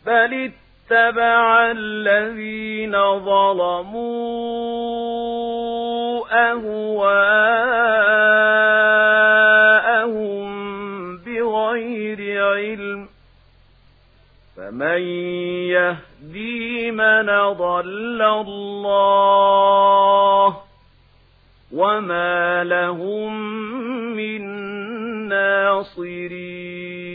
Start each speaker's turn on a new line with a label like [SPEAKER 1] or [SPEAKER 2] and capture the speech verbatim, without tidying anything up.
[SPEAKER 1] بل اتبع الذين ظلموا أهواءهم بغير علم فمن يهدي من ضل الله وما لهم من ناصرين